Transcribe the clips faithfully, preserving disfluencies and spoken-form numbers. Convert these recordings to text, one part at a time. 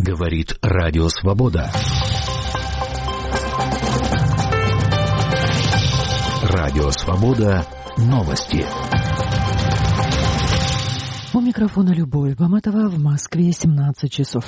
Говорит Радио Свобода. Радио Свобода. Новости. У микрофона Любовь Баматова, в Москве семнадцать часов.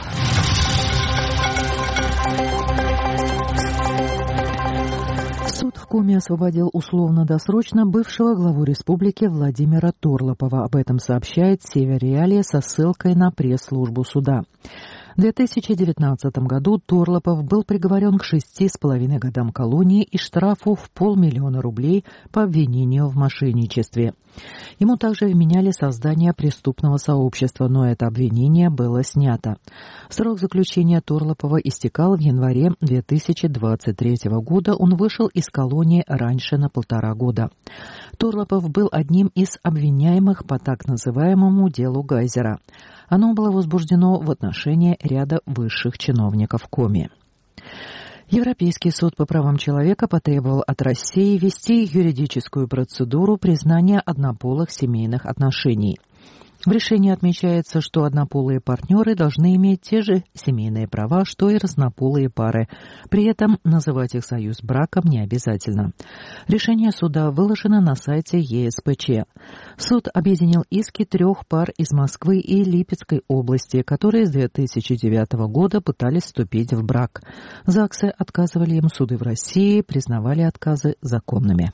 Суд в Коми освободил условно-досрочно бывшего главу республики Владимира Торлопова. Об этом сообщает Северреалия со ссылкой на пресс-службу суда. В две тысячи девятнадцатом году Торлопов был приговорен к шести с половиной годам колонии и штрафу в полмиллиона рублей по обвинению в мошенничестве. Ему также вменяли создание преступного сообщества, но это обвинение было снято. Срок заключения Торлопова истекал в январе две тысячи двадцать третьего года. Он вышел из колонии раньше на полтора года. Торлопов был одним из обвиняемых по так называемому делу Гайзера. Оно было возбуждено в отношении ряда высших чиновников Коми. Европейский суд по правам человека потребовал от России ввести юридическую процедуру признания однополых семейных отношений. В решении отмечается, что однополые партнеры должны иметь те же семейные права, что и разнополые пары. При этом называть их союз браком не обязательно. Решение суда выложено на сайте е эс пэ че. Суд объединил иски трех пар из Москвы и Липецкой области, которые с две тысячи девятого года пытались вступить в брак. ЗАГСы отказывали им, суды в России признавали отказы законными.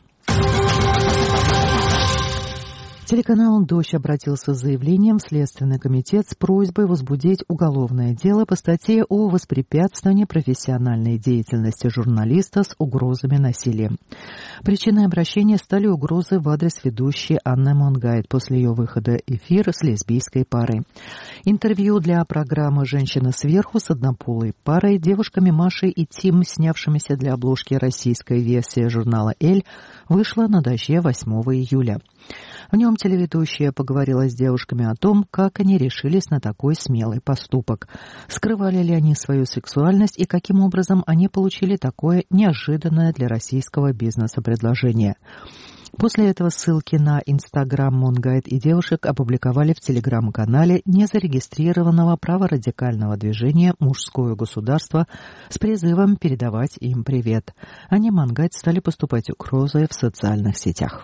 Телеканал «Дождь» обратился с заявлением в Следственный комитет с просьбой возбудить уголовное дело по статье о воспрепятствовании профессиональной деятельности журналиста с угрозами насилия. Причиной обращения стали угрозы в адрес ведущей Анны Монгайт после ее выхода в эфир с лесбийской парой. Интервью для программы «Женщина сверху» с однополой парой, девушками Машей и Тим, снявшимися для обложки российской версии журнала «Эль», вышло на «Дожде» восьмого июля. В нем телеведущая поговорила с девушками о том, как они решились на такой смелый поступок. Скрывали ли они свою сексуальность и каким образом они получили такое неожиданное для российского бизнеса предложение. После этого ссылки на Инстаграм Монгайт и девушек опубликовали в Телеграм-канале незарегистрированного праворадикального движения «Мужское государство» с призывом передавать им привет. Они, Монгайт, стали поступать угрозы в социальных сетях.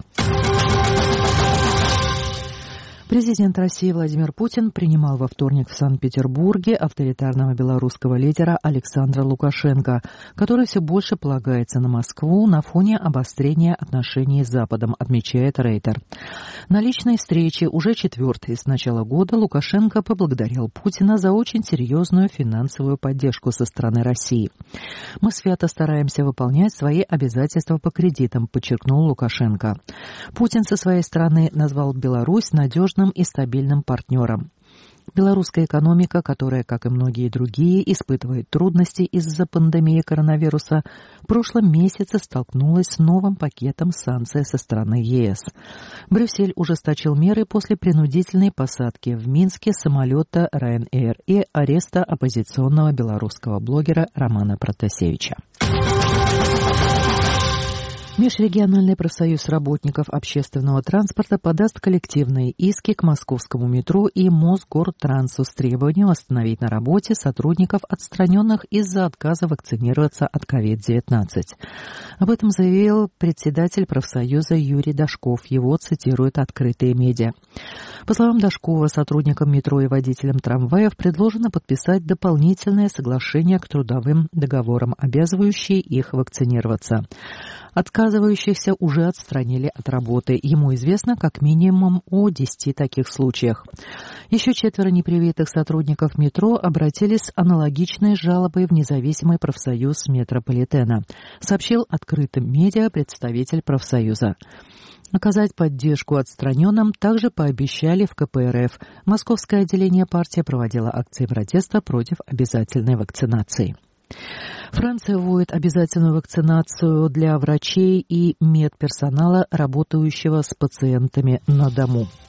Президент России Владимир Путин принимал во вторник в Санкт-Петербурге авторитарного белорусского лидера Александра Лукашенко, который все больше полагается на Москву на фоне обострения отношений с Западом, отмечает Рейтер. На личной встрече, уже четвертой с начала года, Лукашенко поблагодарил Путина за очень серьезную финансовую поддержку со стороны России. «Мы свято стараемся выполнять свои обязательства по кредитам», подчеркнул Лукашенко. Путин со своей стороны назвал Беларусь надежным и стабильным партнером. Белорусская экономика, которая, как и многие другие, испытывает трудности из-за пандемии коронавируса, в прошлом месяце столкнулась с новым пакетом санкций со стороны е эс. Брюссель ужесточил меры после принудительной посадки в Минске самолета Ryanair и ареста оппозиционного белорусского блогера Романа Протасевича. Межрегиональный профсоюз работников общественного транспорта подаст коллективные иски к московскому метро и Мосгортрансу с требованием остановить на работе сотрудников, отстраненных из-за отказа вакцинироваться от ковид девятнадцать. Об этом заявил председатель профсоюза Юрий Дашков. Его цитируют открытые медиа. По словам Дашкова, сотрудникам метро и водителям трамваев предложено подписать дополнительное соглашение к трудовым договорам, обязывающие их вакцинироваться. Отказывающихся уже отстранили от работы. Ему известно как минимум о десяти таких случаях. Еще четверо непривитых сотрудников метро обратились с аналогичной жалобой в независимый профсоюз метрополитена, сообщил открытым медиа представитель профсоюза. Оказать поддержку отстраненным также пообещали в ка пэ эр эф. Московское отделение партии проводило акции протеста против обязательной вакцинации. Франция вводит обязательную вакцинацию для врачей и медперсонала, работающего с пациентами на дому.